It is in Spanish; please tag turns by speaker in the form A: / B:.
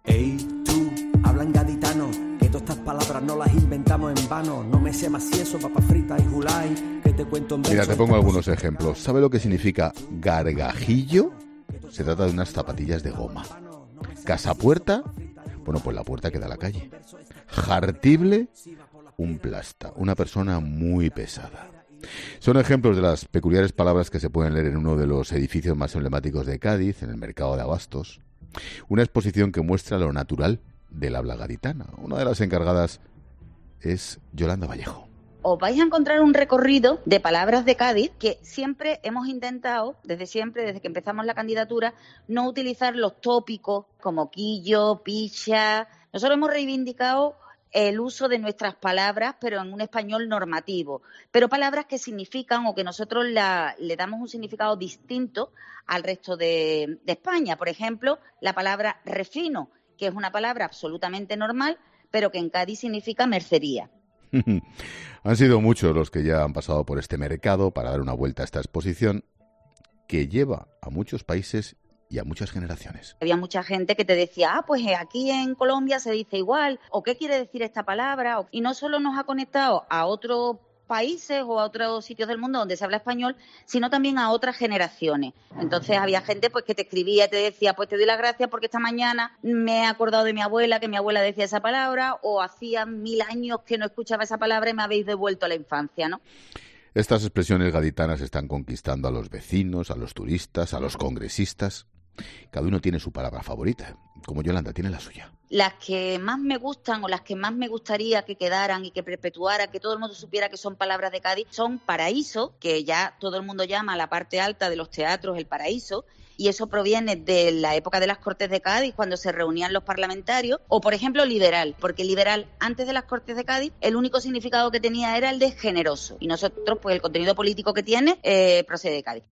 A: Ey, tú, hablan gaditano, que todas estas palabras no las inventamos en vano. No me sé macieso, papa frita y gulay, que te cuento en verso.
B: Mira, te pongo algunos ejemplos. ¿Sabe lo que significa gargajillo? Se trata de unas zapatillas de goma. Casapuerta, bueno, pues la puerta que da a la calle. Jartible, un plasta, una persona muy pesada. Son ejemplos de las peculiares palabras que se pueden leer en uno de los edificios más emblemáticos de Cádiz, en el Mercado de Abastos. Una exposición que muestra lo natural del habla gaditana. Una de las encargadas es Yolanda Vallejo.
C: Os vais a encontrar un recorrido de palabras de Cádiz que siempre hemos intentado, desde que empezamos la candidatura, no utilizar los tópicos como quillo, picha. Nosotros hemos reivindicado el uso de nuestras palabras, pero en un español normativo. Pero palabras que significan o que nosotros le damos un significado distinto al resto de España. Por ejemplo, la palabra refino, que es una palabra absolutamente normal, pero que en Cádiz significa mercería.
B: Han sido muchos los que ya han pasado por este mercado para dar una vuelta a esta exposición que lleva a muchos países y a muchas generaciones.
C: Había mucha gente que te decía, pues aquí en Colombia se dice igual, o qué quiere decir esta palabra, y no solo nos ha conectado a otros países o a otros sitios del mundo donde se habla español, sino también a otras generaciones. Entonces había gente pues que te escribía y te decía, pues te doy las gracias porque esta mañana me he acordado de mi abuela, que mi abuela decía esa palabra, o hacía 1000 años que no escuchaba esa palabra y me habéis devuelto a la infancia, ¿no?
B: Estas expresiones gaditanas están conquistando a los vecinos, a los turistas, a los congresistas. Cada uno tiene su palabra favorita, como Yolanda tiene la suya.
C: Las que más me gustan o las que más me gustaría que quedaran y que perpetuara, que todo el mundo supiera que son palabras de Cádiz, son paraíso, que ya todo el mundo llama a la parte alta de los teatros el paraíso, y eso proviene de la época de las Cortes de Cádiz, cuando se reunían los parlamentarios, o por ejemplo liberal, porque liberal antes de las Cortes de Cádiz el único significado que tenía era el de generoso, y nosotros pues el contenido político que tiene procede de Cádiz.